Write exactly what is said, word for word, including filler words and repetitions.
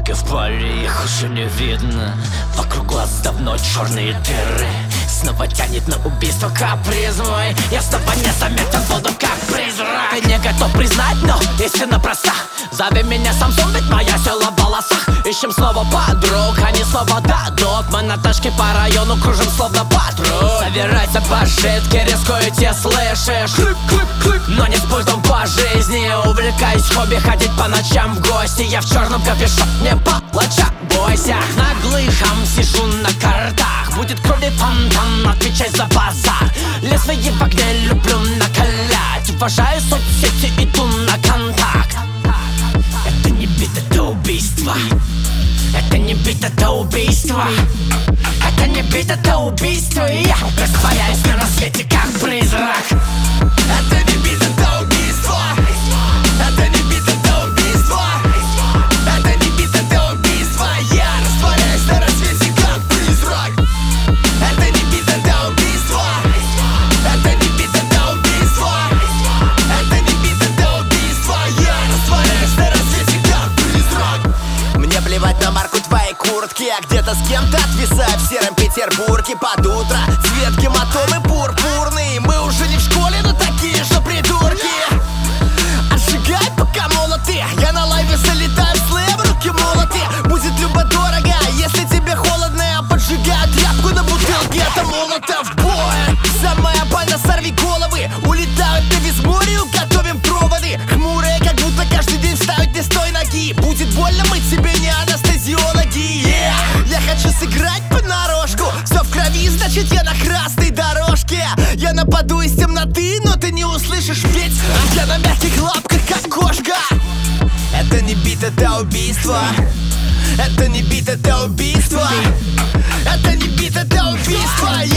как и в поле, их уже не видно. Вокруг глаз давно черные дыры. Снова тянет на убийство каприз мой. Я снова незаметен буду как призрак. Ты не готов признать, но истина проста. Зови меня Самсон, ведь моя сила в волосах. Ищем снова подруг, они снова дадут. Мы на тачке по району кружим словно патруль. Собирайся по жидке, рискуете, слышишь? Клик, клик, клик. Но не с пультом по жизни. Увлекаюсь хобби, ходить по ночам в гости. Я в черном капюшоне палача, бойся. Наглыхом сижу на картах. Будет крови фонтан, отвечай за базар. Лезвие в огне люблю накалять. Уважаю соцсети, иду на контакт. Это не бит, это убийство. Это не бит, это убийство. Это не бит, это убийство. И я растворяюсь на рассвете, как призрак. Это не бит, это убийство. Это не бит, это убийство. Это не бит, это убийство. Я растворяюсь на рассвете, как призрак. Это не бит, это убийство. Это не бит, это убийство. Это не бит, это убийство. Я растворяюсь на рассвете, как призрак. Мне плевать на марку твоей куртки. Я где-то с кем-то отвисаю в сером Петербурге под утро. Цвет гематомы пурпурный. Мы уже не в школе, но такие же придурки. Отжигай, пока молоты. Я на лайве залетаю в слэм, руки молоты. Будет любо-дорого, если тебе холодно. Я поджигаю тряпку на бутылке, это молотов бой. Самая больно, сорви головы. Улетают на Визморию, готовим проводы. Хмурые, как будто каждый день вставить не с той ноги. Будет больно, мы тебе не анестезиологи. yeah. Я хочу сыграть понарошку. Все в крови, значит я на красной дорожке. Я нападу из темноты, но ты не услышишь петь. Я на мягких лапках, как кошка. Это не бит, это убийство. Это не бит, это убийство. Это не бит, это убийство.